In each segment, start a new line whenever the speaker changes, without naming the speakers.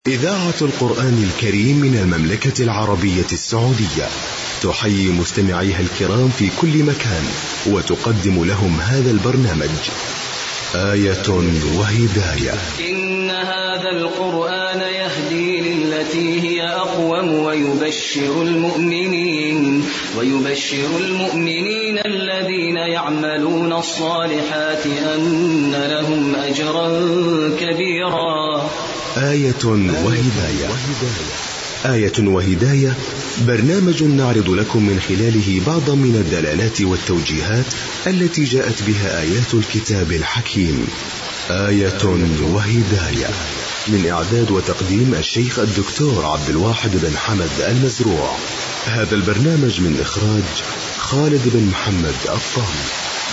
إذاعة القرآن الكريم من المملكة العربية السعودية تحيي مستمعيها الكرام في كل مكان وتقدم لهم هذا البرنامج آية وهداية.
إن هذا القرآن يهدي للتي هي أقوم ويبشر المؤمنين الذين يعملون الصالحات أن لهم أجرا كبيرا.
آية وهداية. آية وهداية برنامج نعرض لكم من خلاله بعضا من الدلالات والتوجيهات التي جاءت بها آيات الكتاب الحكيم. آية وهداية من إعداد وتقديم الشيخ الدكتور عبد الواحد بن حمد المزروع. هذا البرنامج من إخراج خالد بن محمد الطامي.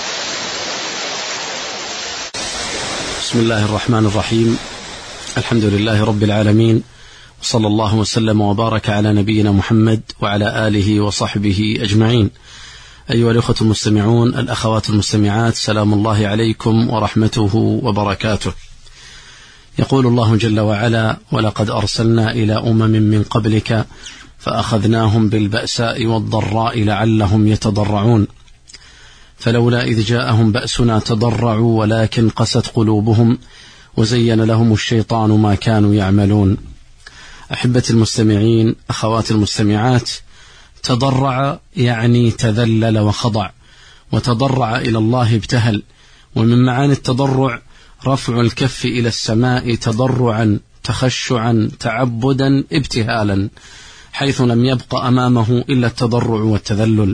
بسم الله الرحمن الرحيم. الحمد لله رب العالمين، وصلى الله وسلم وبارك على نبينا محمد وعلى آله وصحبه أجمعين. أيها الأخوة المستمعون، الأخوات المستمعات، سلام الله عليكم ورحمته وبركاته. يقول الله جل وعلا: ولقد أرسلنا إلى أمم من قبلك فأخذناهم بالبأساء والضراء لعلهم يتضرعون فلولا إذ جاءهم بأسنا تضرعوا ولكن قست قلوبهم وزين لهم الشيطان ما كانوا يعملون. أحبة المستمعين، أخوات المستمعات، تضرع يعني تذلل وخضع، وتضرع إلى الله ابتهل. ومن معاني التضرع رفع الكف إلى السماء تضرعا تخشعا تعبدا ابتهالا، حيث لم يبق أمامه إلا التضرع والتذلل.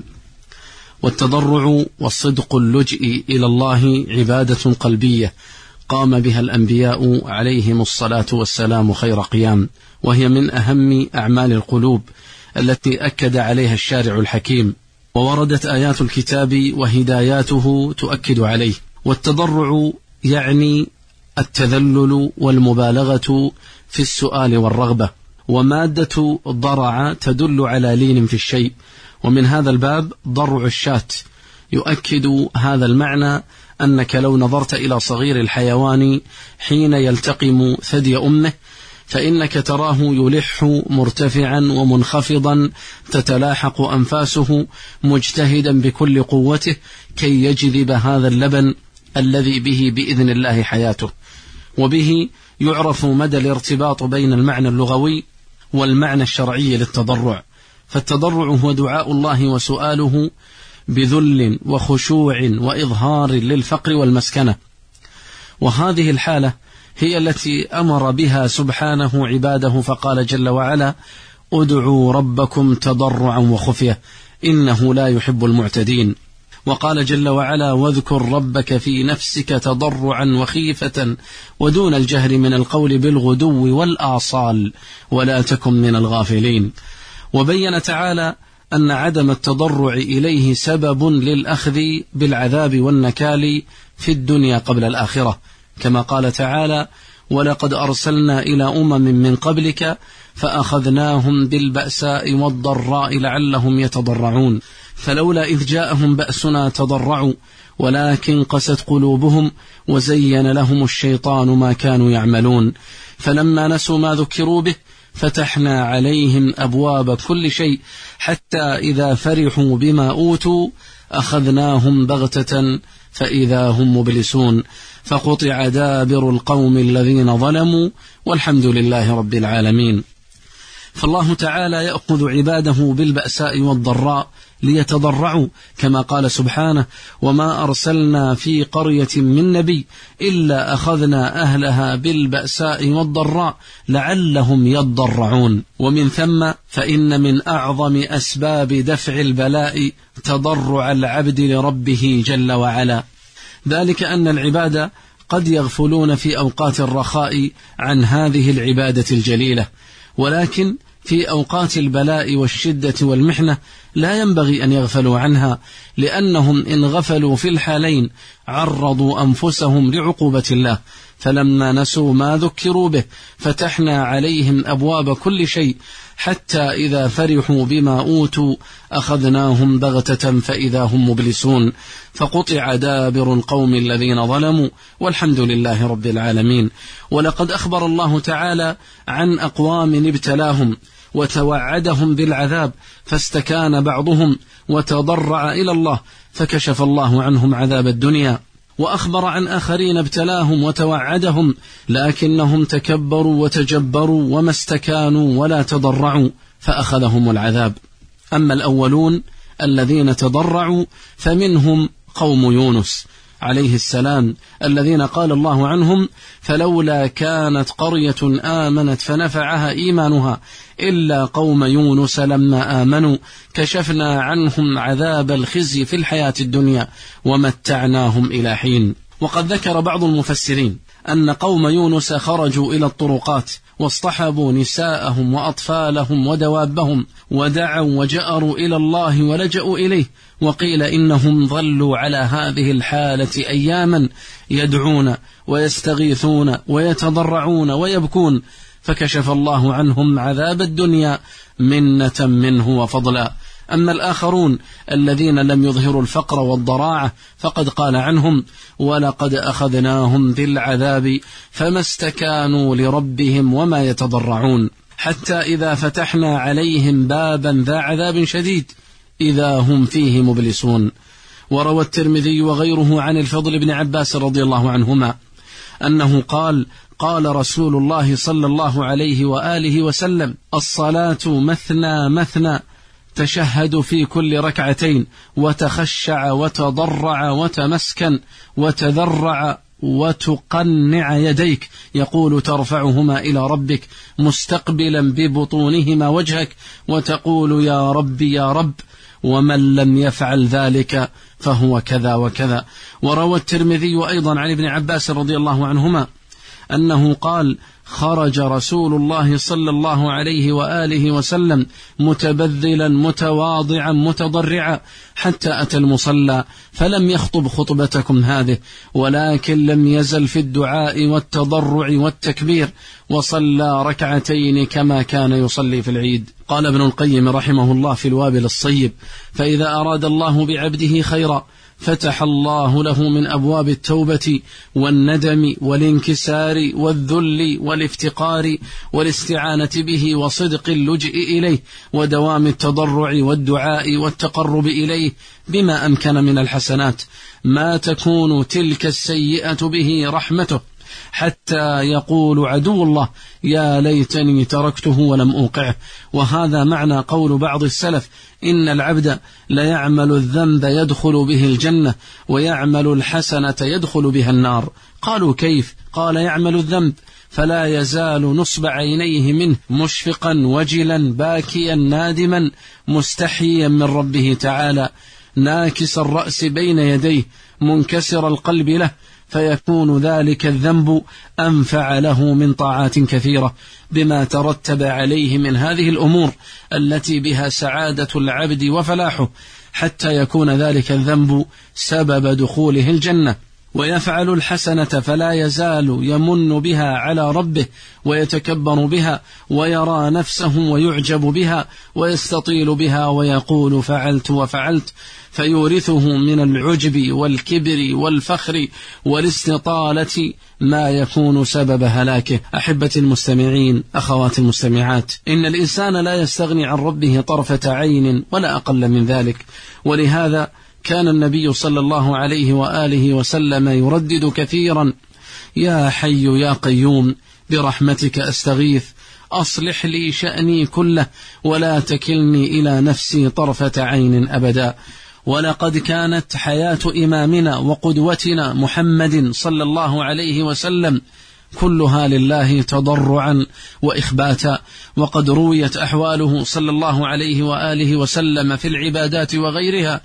والتضرع والصدق اللجئ إلى الله عبادة قلبية قام بها الأنبياء عليهم الصلاة والسلام خير قيام، وهي من أهم أعمال القلوب التي أكد عليها الشارع الحكيم، ووردت آيات الكتاب وهداياته تؤكد عليه. والتضرع يعني التذلل والمبالغة في السؤال والرغبة، ومادة ضرع تدل على لين في الشيء، ومن هذا الباب ضرع الشاة يؤكد هذا المعنى، أنك لو نظرت إلى صغير الحيوان حين يلتقم ثدي أمه فإنك تراه يلح مرتفعا ومنخفضا تتلاحق أنفاسه مجتهدا بكل قوته كي يجذب هذا اللبن الذي به بإذن الله حياته. وبه يعرف مدى الارتباط بين المعنى اللغوي والمعنى الشرعي للتضرع. فالتضرع هو دعاء الله وسؤاله بذل وخشوع وإظهار للفقر والمسكنة، وهذه الحالة هي التي أمر بها سبحانه عباده، فقال جل وعلا: ادعوا ربكم تضرعا وخفية إنه لا يحب المعتدين. وقال جل وعلا: واذكر ربك في نفسك تضرعا وخيفة ودون الجهر من القول بالغدو والآصال ولا تكن من الغافلين. وبين تعالى أن عدم التضرع إليه سبب للأخذ بالعذاب والنكال في الدنيا قبل الآخرة، كما قال تعالى: ولقد أرسلنا إلى أمم من قبلك فأخذناهم بالبأساء والضراء لعلهم يتضرعون فلولا إذ جاءهم بأسنا تضرعوا ولكن قست قلوبهم وزين لهم الشيطان ما كانوا يعملون فلما نسوا ما ذكروا به فتحنا عليهم أبواب كل شيء حتى إذا فرحوا بما أوتوا أخذناهم بغتة فإذا هم مبلسون فقطع دابر القوم الذين ظلموا والحمد لله رب العالمين. فالله تعالى يأخذ عباده بالبأساء والضراء ليتضرعوا، كما قال سبحانه: وما أرسلنا في قرية من نبي إلا أخذنا أهلها بالبأساء والضراء لعلهم يضرعون. ومن ثم فإن من أعظم أسباب دفع البلاء تضرع العبد لربه جل وعلا، ذلك أن العباد قد يغفلون في أوقات الرخاء عن هذه العبادة الجليلة، ولكن في أوقات البلاء والشدة والمحنة لا ينبغي أن يغفلوا عنها، لأنهم إن غفلوا في الحالين عرضوا أنفسهم لعقوبة الله. فلما نسوا ما ذكروا به فتحنا عليهم أبواب كل شيء حتى إذا فرحوا بما أوتوا أخذناهم بغتة فإذا هم مبلسون فقطع دابر القوم الذين ظلموا والحمد لله رب العالمين. ولقد أخبر الله تعالى عن أقوام ابتلاهم وتوعدهم بالعذاب فاستكان بعضهم وتضرع إلى الله فكشف الله عنهم عذاب الدنيا، وأخبر عن آخرين ابتلاهم وتوعدهم لكنهم تكبروا وتجبروا وما استكانوا ولا تضرعوا فأخذهم العذاب. أما الأولون الذين تضرعوا فمنهم قوم يونس عليه السلام الذين قال الله عنهم فلولا كانت قرية آمنت فنفعها إيمانها إلا قوم يونس لما آمنوا كشفنا عنهم عذاب الخزي في الحياة الدنيا ومتعناهم إلى حين. وقد ذكر بعض المفسرين أن قوم يونس خرجوا إلى الطرقات واصطحبوا نساءهم وأطفالهم ودوابهم ودعوا وجأروا إلى الله ولجأوا إليه، وقيل إنهم ظلوا على هذه الحالة أياما يدعون ويستغيثون ويتضرعون ويبكون فكشف الله عنهم عذاب الدنيا منة منه وفضلا. أما الآخرون الذين لم يظهروا الفقر والضراعة فقد قال عنهم ولقد أخذناهم بالعذاب فما استكانوا لربهم وما يتضرعون حتى إذا فتحنا عليهم بابا ذا عذاب شديد إذا هم فيه مبلسون. وروى الترمذي وغيره عن الفضل بن عباس رضي الله عنهما أنه قال قال رسول الله صلى الله عليه وآله وسلم الصلاة مثنى مثنى تشهد في كل ركعتين وتخشع وتضرع وتمسكن وتذرع وتقنع يديك يقول ترفعهما إلى ربك مستقبلا ببطونهما وجهك وتقول يا رب يا رب ومن لم يفعل ذلك فهو كذا وكذا. وروى الترمذي أيضا عن ابن عباس رضي الله عنهما أنه قال خرج رسول الله صلى الله عليه وآله وسلم متبذلا متواضعا متضرعا حتى أتى المصلى فلم يخطب خطبتكم هذه ولكن لم يزل في الدعاء والتضرع والتكبير وصلى ركعتين كما كان يصلي في العيد. قال ابن القيم رحمه الله في الوابل الصيب فإذا أراد الله بعبده خيرا فتح الله له من أبواب التوبة والندم والانكسار والذل والافتقار والاستعانة به وصدق اللجئ إليه ودوام التضرع والدعاء والتقرب إليه بما أمكن من الحسنات ما تكون تلك السيئة به رحمته حتى يقول عدو الله يا ليتني تركته ولم أوقعه. وهذا معنى قول بعض السلف إن العبد ليعمل الذنب يدخل به الجنة ويعمل الحسنة يدخل بها النار. قالوا كيف؟ قال يعمل الذنب فلا يزال نصب عينيه منه مشفقا وجلا باكيا نادما مستحيا من ربه تعالى ناكس الرأس بين يديه منكسر القلب له فيكون ذلك الذنب أنفع له من طاعات كثيرة بما ترتب عليه من هذه الأمور التي بها سعادة العبد وفلاحه حتى يكون ذلك الذنب سبب دخوله الجنة. ويفعل الحسنة فلا يزال يمن بها على ربه ويتكبر بها ويرى نفسه ويعجب بها ويستطيل بها ويقول فعلت وفعلت فيورثه من العجب والكبر والفخر والاستطالة ما يكون سبب هلاكه. أحبتي المستمعين أخوات المستمعات إن الإنسان لا يستغني عن ربه طرفة عين ولا أقل من ذلك، ولهذا كان النبي صلى الله عليه وآله وسلم يردد كثيرا يا حي يا قيوم برحمتك أستغيث أصلح لي شأني كله ولا تكلني إلى نفسي طرفة عين أبدا. ولقد كانت حياة إمامنا وقدوتنا محمد صلى الله عليه وسلم كلها لله تضرعا وإخباتا، وقد رويت أحواله صلى الله عليه وآله وسلم في العبادات وغيرها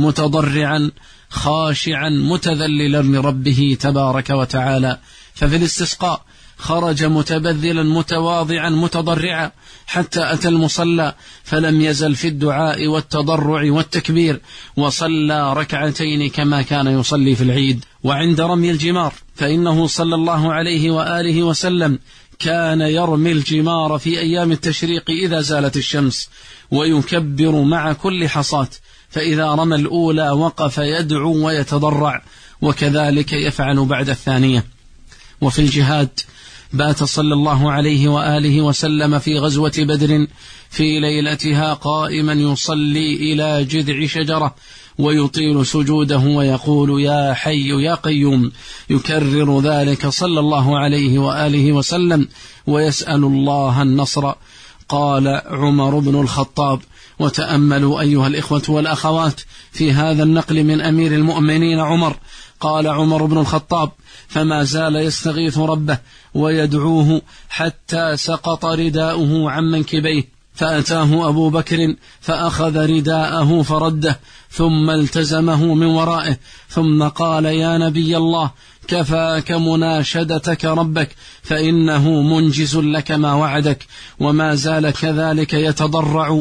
متضرعا خاشعا متذللا لربه تبارك وتعالى. ففي الاستسقاء خرج متبذلا متواضعا متضرعا حتى أتى المصلى، فلم يزل في الدعاء والتضرع والتكبير، وصلى ركعتين كما كان يصلي في العيد. وعند رمي الجمار فإنه صلى الله عليه وآله وسلم كان يرمي الجمار في أيام التشريق إذا زالت الشمس، ويكبر مع كل حصاة، فإذا رمى الأولى وقف يدعو ويتضرع، وكذلك يفعل بعد الثانية. وفي الجهاد بات صلى الله عليه وآله وسلم في غزوة بدر في ليلتها قائما يصلي إلى جذع شجرة ويطيل سجوده ويقول يا حي يا قيوم، يكرر ذلك صلى الله عليه وآله وسلم ويسأل الله النصر. قال عمر بن الخطاب، وتأملوا أيها الإخوة والأخوات في هذا النقل من أمير المؤمنين عمر، قال عمر بن الخطاب فما زال يستغيث ربه ويدعوه حتى سقط رداؤه عن منكبيه، فأتاه أبو بكر فأخذ رداءه فرده ثم التزمه من ورائه، ثم قال يا نبي الله كفاك مناشدتك ربك فإنه منجز لك ما وعدك. وما زال كذلك يتضرع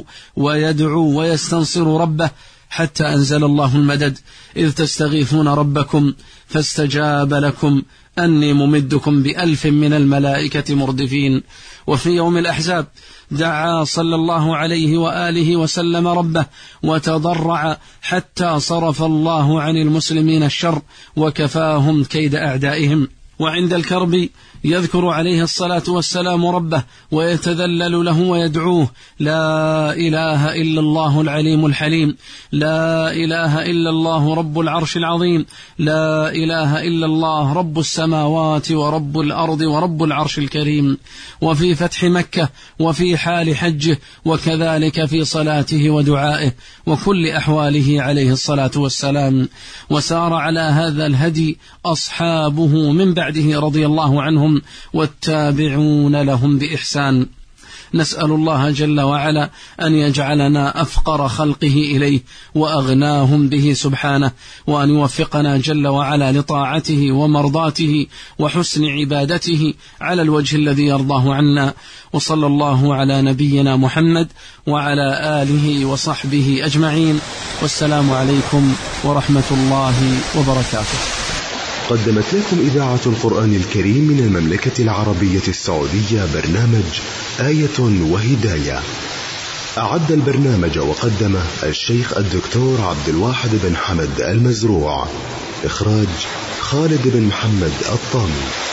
ويدعو ويستنصر ربه حتى أنزل الله المدد، إذ تستغيثون ربكم فاستجاب لكم أني ممدكم ب1000 من الملائكة مردفين. وفي يوم الأحزاب دعا صلى الله عليه وآله وسلم ربه وتضرع حتى صرف الله عن المسلمين الشر وكفاهم كيد أعدائهم. وعند الكرب يذكر عليه الصلاة والسلام ربه ويتذلل له ويدعوه لا إله إلا الله العليم الحليم، لا إله إلا الله رب العرش العظيم، لا إله إلا الله رب السماوات ورب الأرض ورب العرش الكريم. وفي فتح مكة وفي حال حجه، وكذلك في صلاته ودعائه وكل أحواله عليه الصلاة والسلام. وسار على هذا الهدي أصحابه من بعده رضي الله عنهم والتابعون لهم بإحسان. نسأل الله جل وعلا أن يجعلنا أفقر خلقه إليه وأغناهم به سبحانه، وأن يوفقنا جل وعلا لطاعته ومرضاته وحسن عبادته على الوجه الذي يرضاه عنا. وصلى الله على نبينا محمد وعلى آله وصحبه أجمعين، والسلام عليكم ورحمة الله وبركاته.
قدمت لكم إذاعة القرآن الكريم من المملكة العربية السعودية برنامج آية وهداية. أعد البرنامج وقدمه الشيخ الدكتور عبد الواحد بن حمد المزروع. إخراج خالد بن محمد الطامي.